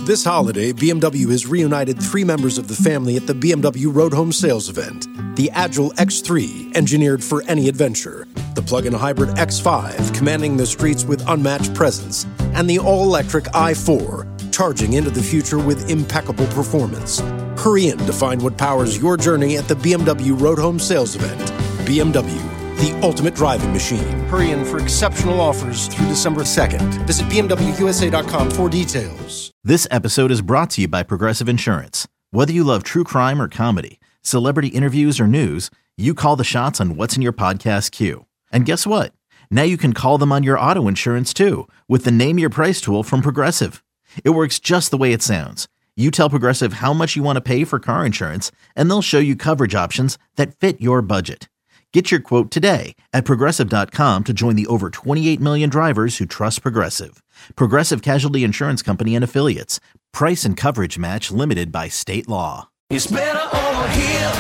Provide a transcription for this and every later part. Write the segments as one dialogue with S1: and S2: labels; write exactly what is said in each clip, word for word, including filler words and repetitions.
S1: This holiday, B M W has reunited three members of the family at the B M W Road Home Sales event. The Agile X three, engineered for any adventure. The plug-in hybrid X five, commanding the streets with unmatched presence. And the all-electric i four, charging into the future with impeccable performance. Hurry in to find what powers your journey at the B M W Road Home Sales event. B M W, the ultimate driving machine. Hurry in for exceptional offers through December second. Visit B M W U S A dot com for details.
S2: This episode is brought to you by Progressive Insurance. Whether you love true crime or comedy, celebrity interviews or news, you call the shots on what's in your podcast queue. And guess what? Now you can call them on your auto insurance too with the Name Your Price tool from Progressive. It works just the way it sounds. You tell Progressive how much you want to pay for car insurance, and they'll show you coverage options that fit your budget. Get your quote today at Progressive dot com to join the over twenty-eight million drivers who trust Progressive. Progressive Casualty Insurance Company and Affiliates. Price and coverage match limited by state law.
S3: It's better over here.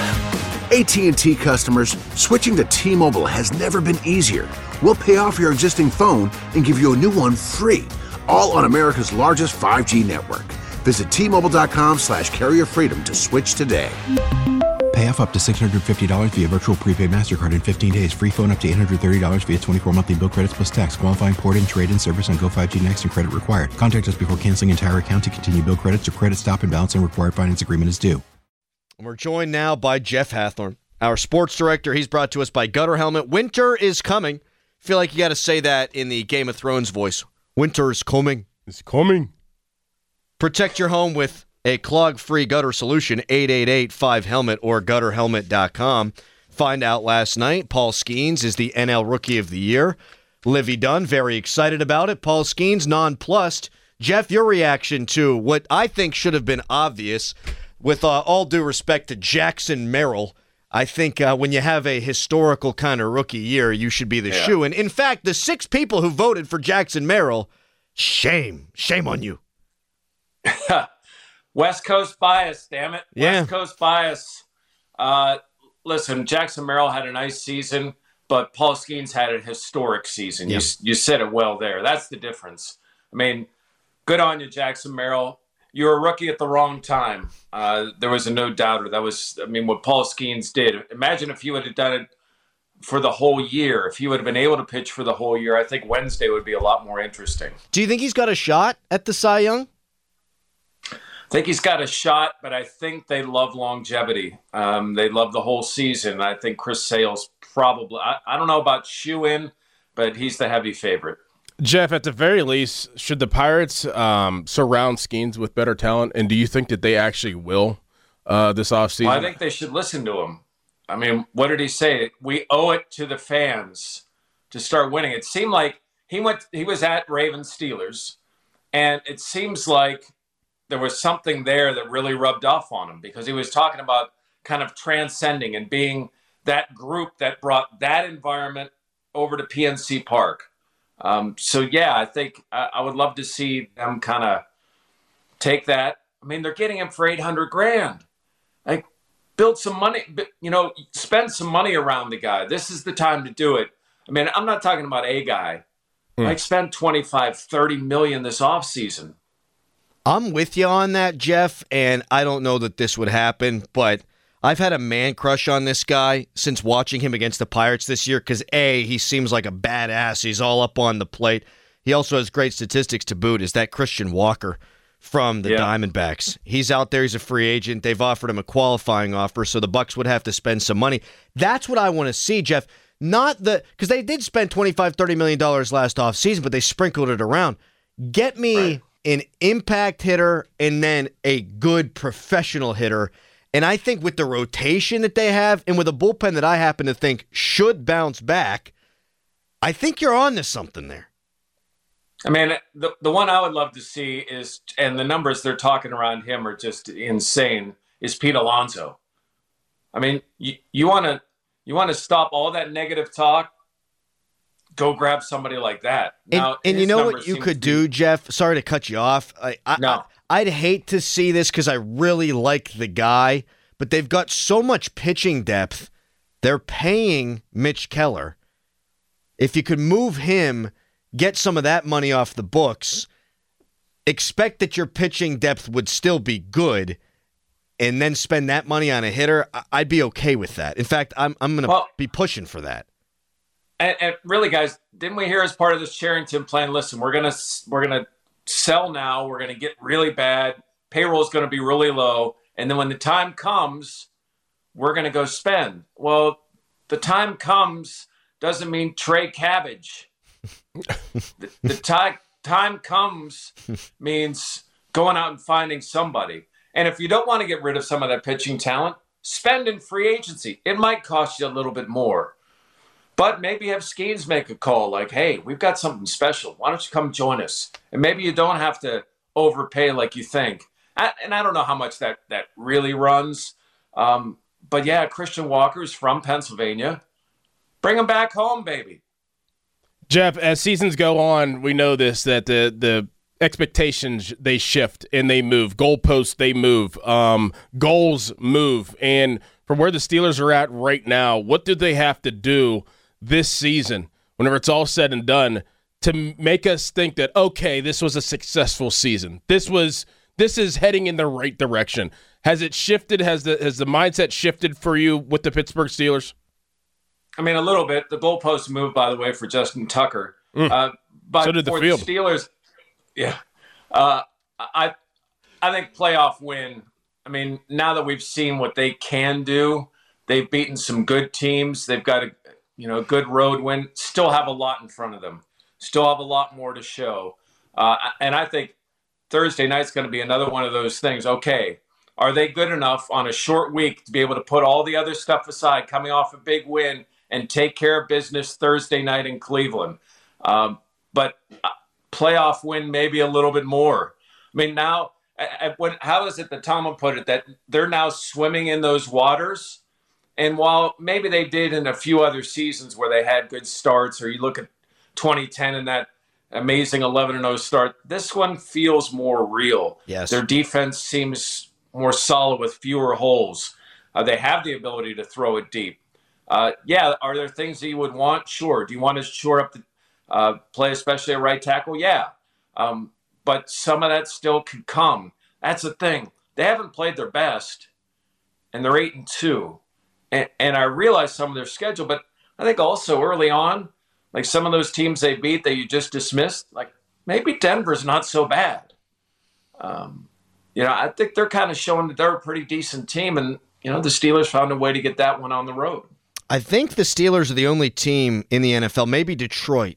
S4: A T and T customers, switching to T-Mobile has never been easier. We'll pay off your existing phone and give you a new one free, all on America's largest five G network. Visit T Mobile dot com slash carrier freedom to switch today.
S5: Pay off up to six hundred fifty dollars via virtual prepaid MasterCard in fifteen days. Free phone up to eight hundred thirty dollars via twenty-four monthly bill credits plus tax. Qualifying port and trade-in service on Go five G Next and credit required. Contact us before canceling entire account to continue bill credits or credit stop and balance and required finance agreement is due.
S6: We're joined now by Jeff Hathhorn, our sports director. He's brought to us by Gutter Helmet. Winter is coming. Feel like you got to say that in the Game of Thrones voice. Winter is coming.
S7: It's coming.
S6: Protect your home with a clog-free gutter solution, eight eight eight five helmet or gutter helmet dot com. Find out last night, Paul Skeens is the N L Rookie of the Year. Livy Dunn, very excited about it. Paul Skeens, nonplussed. Jeff, your reaction to what I think should have been obvious, with uh, all due respect to Jackson Merrill, I think uh, when you have a historical kind of rookie year, you should be the yeah. shoe. And in fact, the six people who voted for Jackson Merrill, shame. Shame on you.
S8: West Coast bias, damn it.
S6: Yeah.
S8: West Coast bias. Uh, listen, Jackson Merrill had a nice season, but Paul Skeens had a historic season. Yep. You, you said it well there. That's the difference. I mean, good on you, Jackson Merrill. You were a rookie at the wrong time. Uh, there was a no doubter. That was, I mean, what Paul Skeens did. Imagine if he would have done it for the whole year. If he would have been able to pitch for the whole year, I think Wednesday would be a lot more interesting.
S6: Do you think he's got a shot at the Cy Young?
S8: I think he's got a shot, but I think they love longevity. Um, they love the whole season. I think Chris Sale's probably, I, I don't know about shoe-in, but he's the heavy favorite.
S7: Jeff, at the very least, should the Pirates um, surround Skeens with better talent? And do you think that they actually will uh, this offseason?
S8: Well, I think they should listen to him. I mean, what did he say? We owe it to the fans to start winning. It seemed like he went. He was at Ravens Steelers, and it seems like there was something there that really rubbed off on him because he was talking about kind of transcending and being that group that brought that environment over to P N C Park. Um, so, yeah, I think I, I would love to see them kind of take that. I mean, they're getting him for eight hundred grand. Like, build some money, you know, spend some money around the guy. This is the time to do it. I mean, I'm not talking about a guy. Mm. Like, spend twenty-five, thirty million this offseason.
S6: I'm with you on that, Jeff, and I don't know that this would happen, but I've had a man crush on this guy since watching him against the Pirates this year because, A, he seems like a badass. He's all up on the plate. He also has great statistics to boot. Is that Christian Walker from the yeah. Diamondbacks? He's out there. He's a free agent. They've offered him a qualifying offer, so the Bucks would have to spend some money. That's what I want to see, Jeff. Not the – because they did spend twenty-five, thirty million dollars last offseason, but they sprinkled it around. Get me right. – an impact hitter, and then a good professional hitter. And I think with the rotation that they have and with a bullpen that I happen to think should bounce back, I think you're on to something there.
S8: I mean, the the one I would love to see is, and the numbers they're talking around him are just insane, is Pete Alonso. I mean, you, you want to you want to stop all that negative talk, go grab somebody like that. Now,
S6: and and you know what you could do, be... Jeff? Sorry to cut you off. I, I,
S8: no.
S6: I, I'd hate to see this because I really like the guy, but they've got so much pitching depth. They're paying Mitch Keller. If you could move him, get some of that money off the books, expect that your pitching depth would still be good, and then spend that money on a hitter, I'd be okay with that. In fact, I'm I'm going to
S8: well,
S6: be pushing for that.
S8: And, and really, guys, didn't we hear as part of this Cherington plan? Listen, we're gonna we're gonna sell now. We're gonna get really bad. Payroll is going to be really low, and then when the time comes, we're going to go spend. Well, the time comes doesn't mean Trey Cabbage. the the time time comes means going out and finding somebody. And if you don't want to get rid of some of that pitching talent, spend in free agency. It might cost you a little bit more. But maybe have Skeens make a call like, hey, we've got something special. Why don't you come join us? And maybe you don't have to overpay like you think. I, and I don't know how much that, that really runs. Um, but, yeah, Christian Walker's from Pennsylvania. Bring him back home, baby.
S7: Jeff, as seasons go on, we know this, that the the expectations, they shift and they move. Goalposts, they move. Um, goals move. And from where the Steelers are at right now, what do they have to do this season, whenever it's all said and done, to make us think that, okay, this was a successful season? This was this is heading in the right direction. Has it shifted? Has the has the mindset shifted for you with the Pittsburgh Steelers?
S8: I mean, a little bit. The goalpost moved, by the way, for Justin Tucker.
S7: Mm.
S8: Uh, but
S7: so did the
S8: for
S7: field.
S8: the Steelers, yeah. Uh, I I think playoff win. I mean, now that we've seen what they can do, they've beaten some good teams. They've got a you know a good road win. Still have a lot in front of them. Still have a lot more to show. Uh, and I think Thursday night's going to be another one of those things. Okay, are they good enough on a short week to be able to put all the other stuff aside, coming off a big win, and take care of business Thursday night in Cleveland? Um, but playoff win maybe a little bit more. I mean, now, I, I, how is it that Tomlin put it, that they're now swimming in those waters? And while maybe they did in a few other seasons where they had good starts, or you look at twenty ten and that amazing eleven and oh start, this one feels more real.
S6: Yes.
S8: Their defense seems more solid with fewer holes. Uh, they have the ability to throw it deep. Uh, yeah, are there things that you would want? Sure. Do you want to shore up the uh, play, especially at right tackle? Yeah. Um, but some of that still could come. That's the thing. They haven't played their best, and they're eight and two. And, and I realize some of their schedule, but I think also early on, like some of those teams they beat that you just dismissed, like maybe Denver's not so bad. Um, you know, I think they're kind of showing that they're a pretty decent team, and you know the Steelers found a way to get that one on the road.
S6: I think the Steelers are the only team in the N F L, maybe Detroit,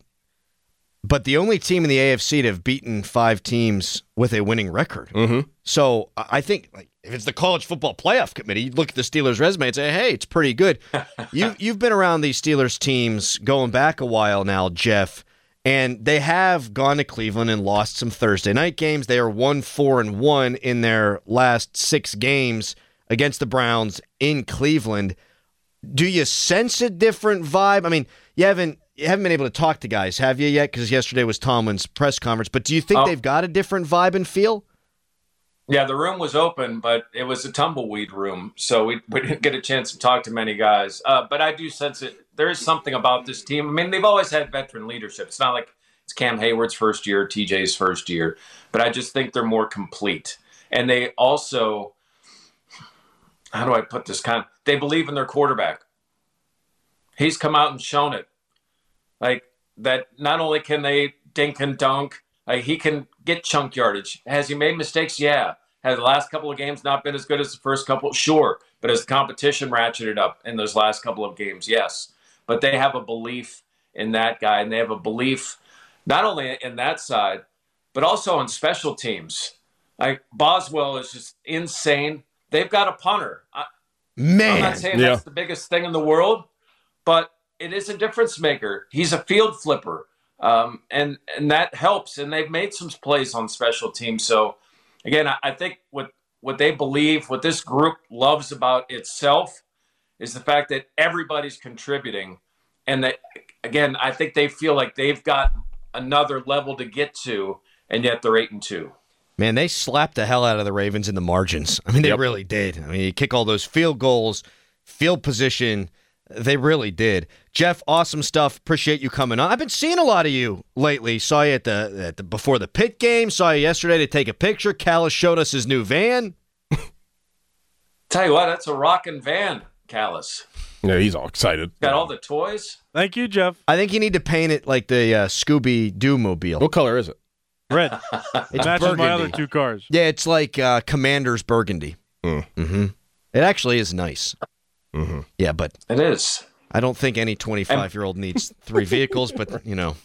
S6: but the only team in the A F C to have beaten five teams with a winning record.
S7: Mm-hmm.
S6: So I think like, if it's the College Football Playoff Committee, you look at the Steelers' resume and say, hey, it's pretty good. you, you've been around these Steelers teams going back a while now, Jeff, and they have gone to Cleveland and lost some Thursday night games. They are one, four, and one in their last six games against the Browns in Cleveland. Do you sense a different vibe? I mean, you haven't you haven't been able to talk to guys, have you yet? Because yesterday was Tomlin's press conference. But do you think
S8: oh.
S6: they've got a different vibe and feel?
S8: Yeah, the room was open, but it was a tumbleweed room, so we, we didn't get a chance to talk to many guys. Uh, but I do sense it. There is something about this team. I mean, they've always had veteran leadership. It's not like it's Cam Hayward's first year, T J's first year. But I just think they're more complete. And they also, how do I put this? Kind of, they believe in their quarterback. He's come out and shown it. Like, that not only can they dink and dunk, like he can get chunk yardage. Has he made mistakes? Yeah. Has the last couple of games not been as good as the first couple? Sure. But has the competition ratcheted up in those last couple of games? Yes. But they have a belief in that guy, and they have a belief not only in that side, but also on special teams. Like, Boswell is just insane. They've got a punter. I,
S6: Man.
S8: I'm not saying
S7: yeah.
S8: that's the biggest thing in the world, but it is a difference maker. He's a field flipper. Um, and, and that helps. And they've made some plays on special teams. So, again, I, I think what, what they believe, what this group loves about itself is the fact that everybody's contributing. And that, again, I think they feel like they've got another level to get to, and yet they're eight and two.
S6: Man, they slapped the hell out of the Ravens in the margins. I mean, they
S7: Yep.
S6: really did. I mean, you kick all those field goals, field position. They really did. Jeff, awesome stuff. Appreciate you coming on. I've been seeing a lot of you lately. Saw you at the, at the before the Pitt game. Saw you yesterday to take a picture. Callis showed us his new van.
S8: Tell you what, that's a rockin' van, Callis.
S7: Yeah, he's all excited.
S8: Got all the toys.
S9: Thank you, Jeff.
S6: I think you need to paint it like the uh, Scooby-Doo mobile.
S7: What color is it?
S9: Red. It matches
S6: burgundy.
S9: my other two cars.
S6: Yeah, it's like uh, Commander's Burgundy.
S7: Mm.
S6: Mm-hmm. It actually is nice.
S7: Mm-hmm.
S6: Yeah, but
S8: it is.
S6: I don't think any twenty-five-year-old needs three vehicles, but, you know.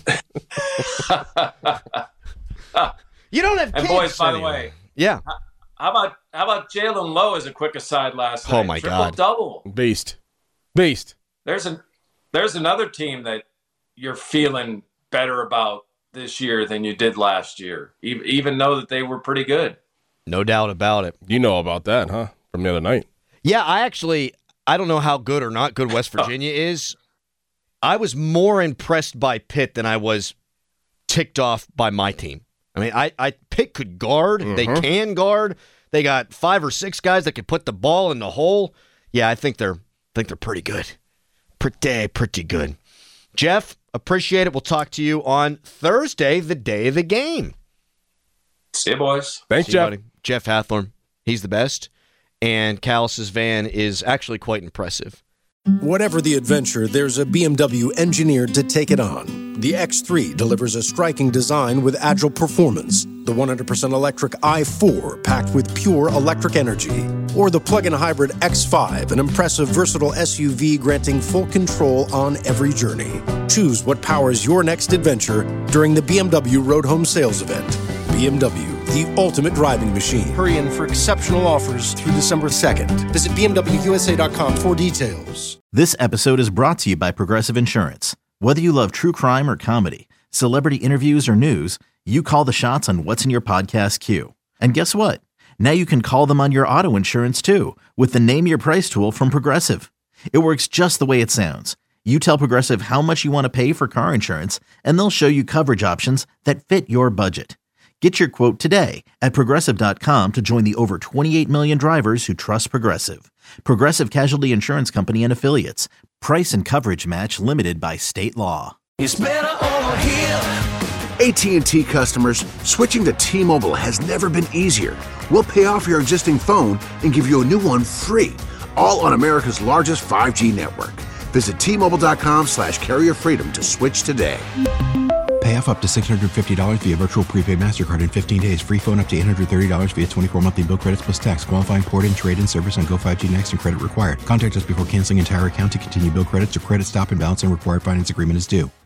S6: You don't have kids.
S8: And boys, by the
S6: anyway.
S8: way.
S6: Yeah.
S8: How about how about Jalen Lowe as a quick aside last night?
S6: Oh, my
S8: Triple
S6: God.
S8: double.
S7: Beast. Beast.
S8: There's a there's another team that you're feeling better about this year than you did last year, even, even though that they were pretty good.
S6: No doubt about it.
S7: You know about that, huh? From the other night.
S6: Yeah, I actually, I don't know how good or not good West Virginia is. I was more impressed by Pitt than I was ticked off by my team. I mean, I, I Pitt could guard. Mm-hmm. They can guard. They got five or six guys that could put the ball in the hole. Yeah, I think they're think they're pretty good. Pretty, pretty good. Jeff, appreciate it. We'll talk to you on Thursday, the day of the game.
S8: See you, boys.
S7: Thanks,
S6: See you,
S7: Jeff.
S6: buddy. Jeff Hathorn. He's the best. And Callis's van is actually quite impressive.
S1: Whatever the adventure, there's a B M W engineered to take it on. The X three delivers a striking design with agile performance. The one hundred percent electric i four packed with pure electric energy. Or the plug-in hybrid X five, an impressive versatile S U V granting full control on every journey. Choose what powers your next adventure during the B M W Road Home Sales Event. B M W, the ultimate driving machine. Hurry in for exceptional offers through December second. Visit B M W U S A dot com for details.
S2: This episode is brought to you by Progressive Insurance. Whether you love true crime or comedy, celebrity interviews or news, you call the shots on what's in your podcast queue. And guess what? Now you can call them on your auto insurance too with the Name Your Price tool from Progressive. It works just the way it sounds. You tell Progressive how much you want to pay for car insurance, and they'll show you coverage options that fit your budget. Get your quote today at Progressive dot com to join the over twenty-eight million drivers who trust Progressive. Progressive Casualty Insurance Company and Affiliates. Price and coverage match limited by state law.
S3: It's better over here.
S4: A T and T customers, switching to T-Mobile has never been easier. We'll pay off your existing phone and give you a new one free, all on America's largest five G network. Visit T Mobile dot com slash carrier freedom to switch today.
S5: Pay off up to six hundred fifty dollars via virtual prepaid MasterCard in fifteen days. Free phone up to eight hundred thirty dollars via twenty-four monthly bill credits plus tax. Qualifying port-in, trade-in service on Go five G Next and credit required. Contact us before canceling entire account to continue bill credits or credit stop and balance and required finance agreement is due.